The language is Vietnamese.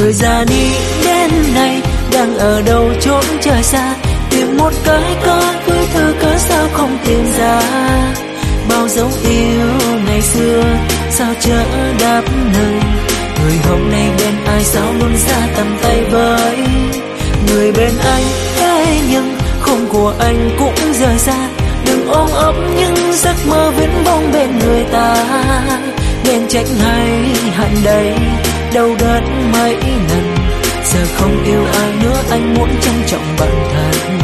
Người già đi đến nay đang ở đâu chốn trời xa, tìm một cái cớ vui thơ cớ sao không tìm ra. Bao dấu yêu ngày xưa sao chỡ đáp lời, người hôm nay bên ai sao luôn ra tầm tay với. Người bên anh thế nhưng khung của anh cũng rời xa, đừng ôm ấp những giấc mơ viễn vông bên người ta. Nên trách hay hận đây đâu đất mấy lần, giờ không yêu ai nữa anh muốn trân trọng bản thân.